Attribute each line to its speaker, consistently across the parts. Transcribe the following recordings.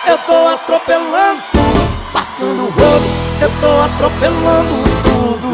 Speaker 1: Eu tô atropelando tudo, passando o rodo. Eu tô atropelando tudo.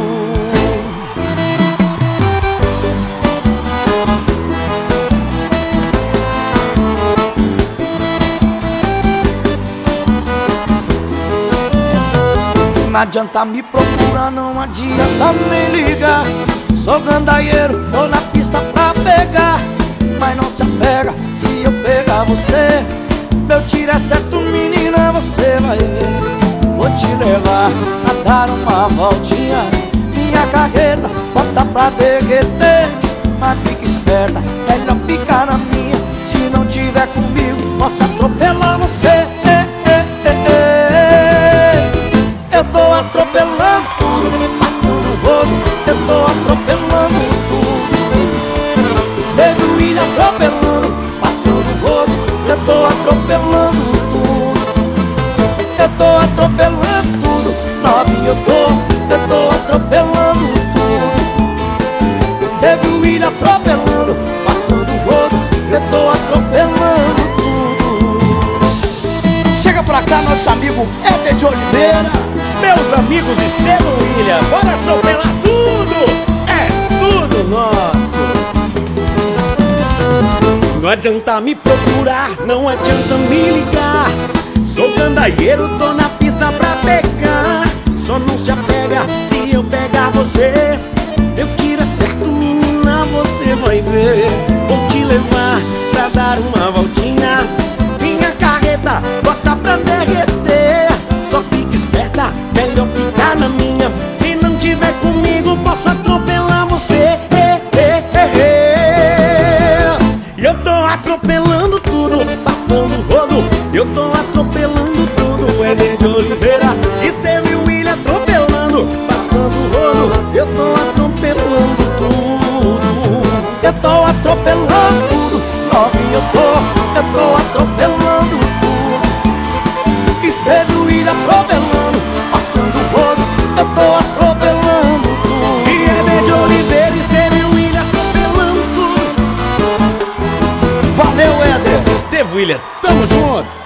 Speaker 1: Não adianta me procurar, não adianta nem ligar. Sou gandaieiro, tô na pista pra pegar. Mas não se apega se eu pegar você. Meu tiro é certo, menina, você vai ver. Vou te levar a dar uma voltinha. Minha carreta bota pra derreter. Mas fica esperta, melhor ficar na minha. Se não tiver comigo, posso atropelar você. Eu tô atropelando tudo, passando o rodo. Eu tô atropelando tudo. Esteve o William atropelando, passando o rodo. Eu tô atropelando tudo. Eu tô atropelando tudo. Novinho, eu tô atropelando tudo. Esteve o William atropelando, passando o rodo. Eu tô atropelando tudo. Chega pra cá, nosso amigo Éder de Oliveira.
Speaker 2: Meus amigos Estevam e William, bora atropelar tudo! É tudo nosso! Não adianta me procurar, não adianta me ligar. Sou gandaieiro, tô na pista pra pegar. Só não se apega se eu pegar você. Eu tiro certo, menina, você vai ver. Vou te levar pra dar uma voltinha. Minha carreta bota pra derreter. Só fica esperta, melhor ficar na minha. Se não tiver comigo, posso atropelar você. Eu tô atropelando tudo, passando o rodo. Eu tô atropelando tudo. Éder de Oliveira, Estevam e William atropelando, passando o rodo. Eu tô atropelando tudo.
Speaker 1: Eu tô atropelando tudo. Novinho, eu tô atropelando tudo. Esteve o William atropelando, passando o rodo. Eu tô atropelando tudo.
Speaker 2: E Éder de Oliveira, Estevam e William atropelando tudo.
Speaker 1: Valeu, Éder.
Speaker 2: Estevam e William, tamo junto.